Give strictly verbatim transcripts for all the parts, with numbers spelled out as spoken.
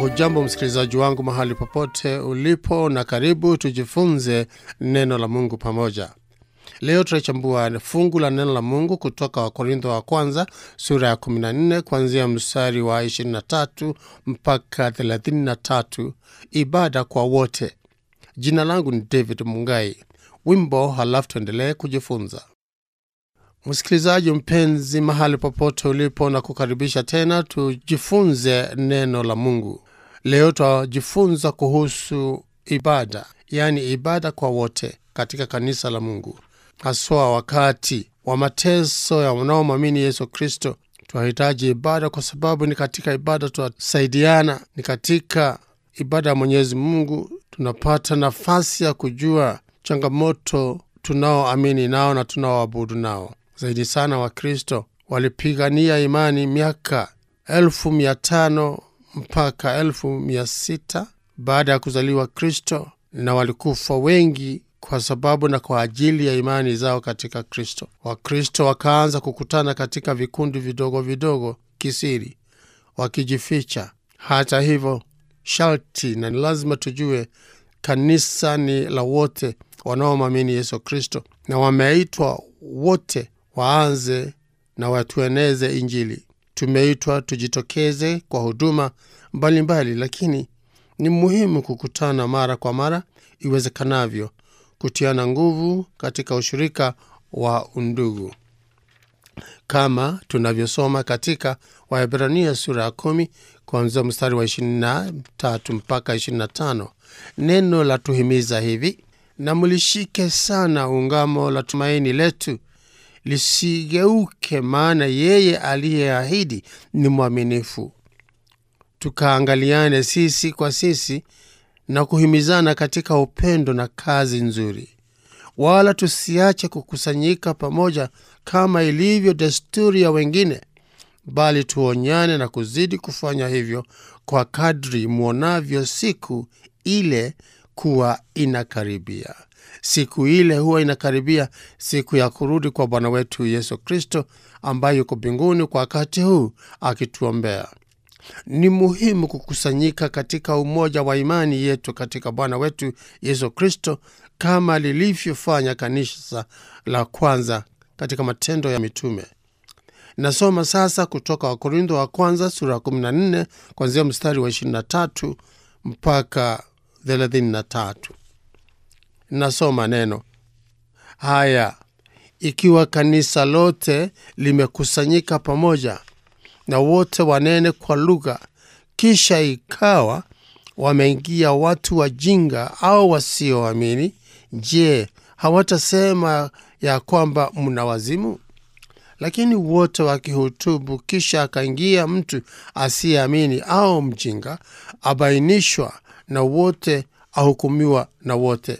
Hujambo msikilizaji wangu mahali popote ulipo, na karibu tujifunze neno la Mungu pamoja. Leo tutachambua fungu la neno la Mungu kutoka Wakorintho wa kwanza sura ya kumi na nne kuanzia mstari wa ishirini na tatu mpaka thelathini na tatu, ibada kwa wote. Jina langu ni David Mungai. Wimbo, halafu tuendelee kujifunza. Msikilizaji mpenzi mahali popote ulipo, na kukaribisha tena tujifunze neno la Mungu. Leo tutajifunza kuhusu ibada, yani ibada kwa wote katika kanisa la Mungu. Haswa wakati wa mateso ya wanaomwamini Yesu Kristo, tunahitaji ibada kwa sababu ni katika ibada tutasaidiana. Ni katika ibada ya Mwenyezi Mungu tunapata nafasi ya kujua changamoto tunaoamini nao na tunaoabudu nao. Zaidi sana wa Kristo walipigania imani miaka elfu mia tano mpaka elfu mia sita baada ya kuzaliwa Kristo, na walikufa wengi kwa sababu na kwa ajili ya imani zao katika Kristo. Wa Kristo wakaanza kukutana katika vikundi vidogo vidogo kisiri, wakijificha. Hata hivyo, sharti na lazima tujue kanisa ni la wote wanaomwamini Yesu Kristo, na wameitwa wote waanze na watueneze Injili. Tumeitwa tujitokeze kwa huduma mbalimbali, lakini ni muhimu kukutana mara kwa mara iwezekanavyo, kutiana nguvu katika ushirika wa undugu, kama tunavyosoma katika Waebrania sura ya kumi kuanzia mstari wa ishirini na tatu mpaka ishirini na tano. Neno la tuhimiza hivi: na mlishike sana ungamo la tumaini letu, lisigeuke, maana yeye aliyeahidi ni mwaminifu. Tukaangaliane sisi kwa sisi na kuhimizana katika upendo na kazi nzuri, wala tusiache kukusanyika pamoja kama ilivyo desturi ya wengine, bali tuonyane na kuzidi kufanya hivyo kwa kadri muonavyo siku ile kuwa inakaribia. Siku ile huwa inakaribia, siku ya kurudi kwa Bwana wetu Yesu Kristo, ambaye yuko mbinguni kwa wakati huu akituombea. Ni muhimu kukusanyika katika umoja wa imani yetu katika Bwana wetu Yesu Kristo, kama lilivyofanya kanisa la kwanza katika Matendo ya Mitume. Nasoma sasa kutoka Wakorintho wa kwanza sura kumi na nne kuanzia mstari wa ishirini na tatu mpaka thelathini na tatu. Nasoma neno haya: ikiwa kanisa lote limekusanyika pamoja, na wote wanene kwa lugha, kisha ikawa wameingia watu wajinga au wasioamini, je, hawatasema ya kwamba mna wazimu? Lakini wote wakihutubu, kisha akaingia mtu asiyeamini au mjinga, abainishwa na wote, ahukumiwa na wote.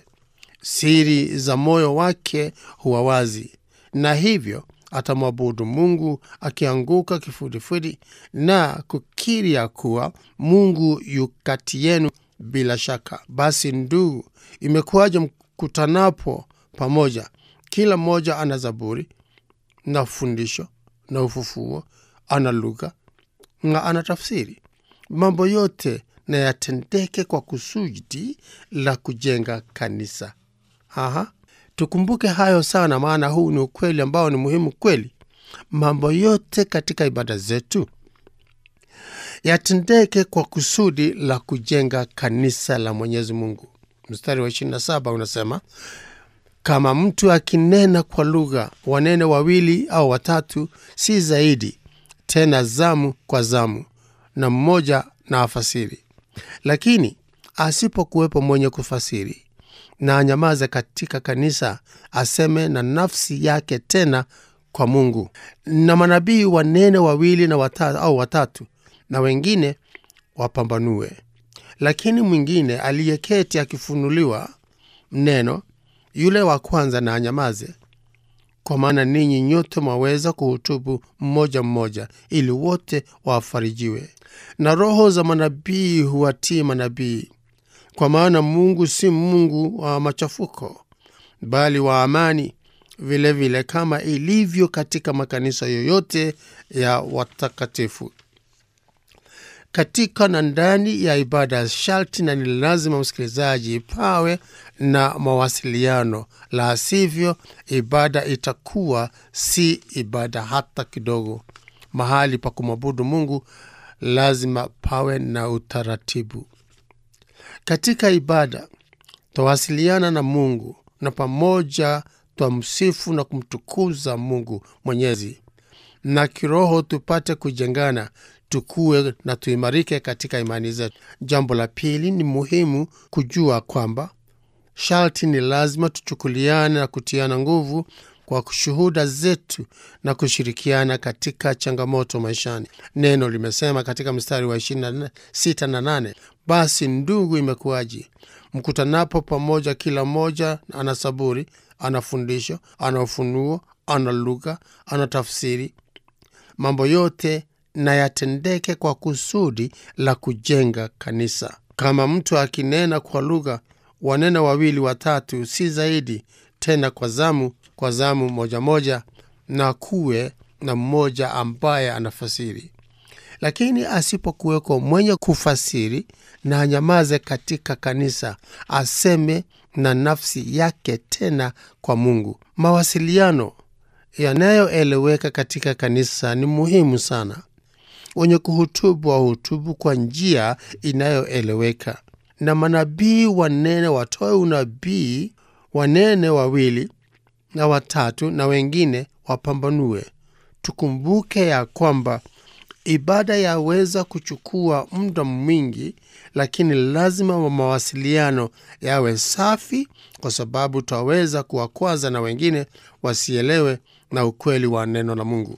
Siri za moyo wake huwa wazi, na hivyo atamwabudu Mungu akianguka kifudifudi na kukiri ya kuwa Mungu yu kati yenu bila shaka. Basi ndugu, imekuwaje mkutanapo pamoja, kila mmoja ana zaburi na fundisho na ufufuo, ana lugha na ana tafsiri? Mambo yote na yatendeke kwa kusudi la kujenga kanisa. Aha. Tukumbuke hayo sana, maana huu ni ukweli ambao ni muhimu kweli. Mambo yote katika ibada zetu yatendeke kwa kusudi la kujenga kanisa la Mwenyezi Mungu. Mstari wa ishirini na saba unasema, kama mtu akinena kwa lugha, wanene wawili au watatu, si zaidi, tena zamu kwa zamu, na mmoja na afasiri. Lakini asipokuwepo mwenye kufasiri, na anyamaze katika kanisa, aseme na nafsi yake tena kwa Mungu. Na manabii wanene wawili na watatu au watatu, na wengine wapambanue. Lakini mwingine aliyeketi akifunuliwa neno, yule wa kwanza na anyamaze. Kwa maana ninyi nyote mwaweza kuhutubu mmoja mmoja, ili wote wafarijiwe. Na roho za manabii huwatii manabii, kwa maana Mungu si Mungu wa machafuko, bali wa amani, vile vile kama ilivyo katika makanisa yoyote ya watakatifu. Katika na ndani ya ibada sharti na ni lazima msikilizaji pawe na mawasiliano, la sivyo ibada itakuwa si ibada hata kidogo. Mahali pa kumwabudu Mungu lazima pawe na utaratibu. Katika ibada tuwasiliana na Mungu na pamoja tumsifu na kumtukuza Mungu Mwenyezi, na kiroho tupate kujengana, tukue na tuimarike katika imani zetu. Jambo la pili, ni muhimu kujua kwamba sharti ni lazima tuchukuliane na kutiana nguvu kwa kushuhuda zetu na kushirikiana katika changamoto maishani. Neno limesema katika mstari wa ishirini na sita na nane, basi ndugu imekuwaje mkutanapo pamoja, kila moja ana saburi, ana fundisho, ana ufunuo, ana lugha, ana tafsiri. Mambo yote na yatendeke kwa kusudi la kujenga kanisa. Kama mtu akinena kwa lugha, wanena wawili watatu, si zaidi, tena kwa zamu, kwa zamu moja moja, na kuwe na mmoja ambaye anafasiri. Lakini asipokuweko mwenye kufasiri, na anyamaze katika kanisa, aseme na nafsi yake tena kwa Mungu. Mawasiliano yanayoeleweka katika kanisa ni muhimu sana. Wenye kuhutubu wa hutubu kwa njia inayoeleweka, na manabii wanene watoe unabii, wanene wawili na watatu, na wengine wapambanue. Tukumbuke ya kwamba ibada yaweza kuchukua muda mwingi, lakini lazima wa mawasiliano yawe safi, kwa sababu tutaweza kuwakwaza na wengine wasielewe na ukweli wa neno la Mungu.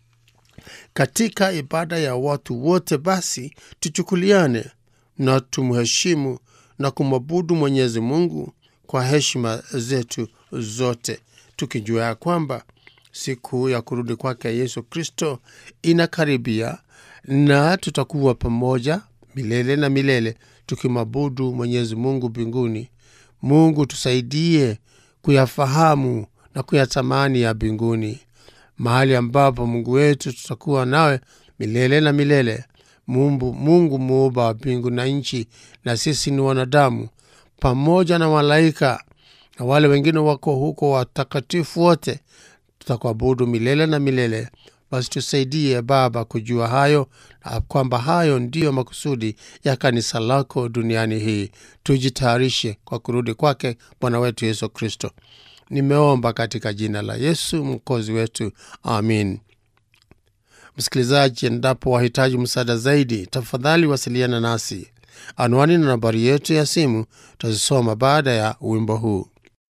Katika ibada ya watu wote basi tuchukuliane na tumheshimu na kumwabudu Mwenyezi Mungu kwa heshima zetu zote, tukijua ya kwamba siku ya kurudi kwake Yesu Kristo inakaribia, na tutakuwa pamoja milele na milele tukimwabudu Mwenyezi Mungu mbinguni. Mungu tusaidie kuyafahamu na kuyatamani ya mbinguni, mahali ambapo Mungu wetu tutakuwa nawe milele na milele. Mungu, Mungu muumba wa mbingu na nchi, na sisi ni wanadamu, pamoja na malaika na wale wengine wako huko watakatifu wote, tutakuabudu milele na milele. Basi tusaidie Baba kujua hayo, na kwamba hayo ndiyo makusudi ya kanisa lako duniani hii. Tujitayarishe kwa kurudi kwake Bwana wetu Yesu Kristo. Nimeomba katika jina la Yesu Mwokozi wetu, amin. Msikilizaji, endapo wahitaji msaada zaidi, tafadhali wasiliana nasi. Anwani na nambari yetu ya simu tazisoma baada ya wimbo huu.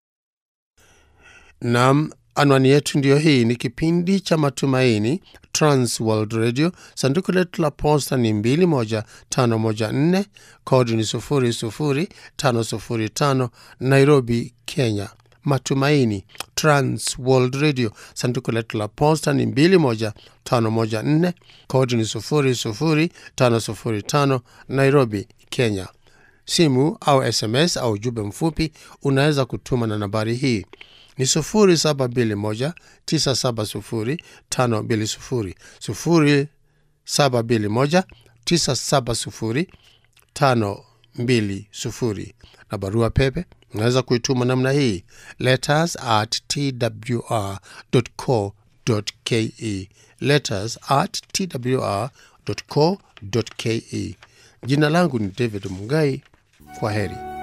Naam, anwani yetu ndiyo hii. Ni kipindi cha Matumaini, Trans World Radio. Sanduku letu la posta ni mbili moja tano moja nne, kodi ni sufuri sufuri tano sufuri tano, Nairobi, Kenya. Matumaini, Trans World Radio. Sanduku letu la posta ni mbili moja tano moja nne, kodi ni sufuri sufuri tano sufuri tano, Nairobi, Kenya. Simu au S M S au ujumbe mfupi unaweza kutuma na nambari hii ni sufuri saba mbili moja tisa saba sufuri tano mbili sufuri, sufuri saba mbili moja tisa saba sufuri tano mbili sufuri. Na barua pepe unaweza kuituma namna hii, letters at t w r dot co dot ke, letters at t w r dot co dot ke. Jina langu ni David Mungai. Kwa heri.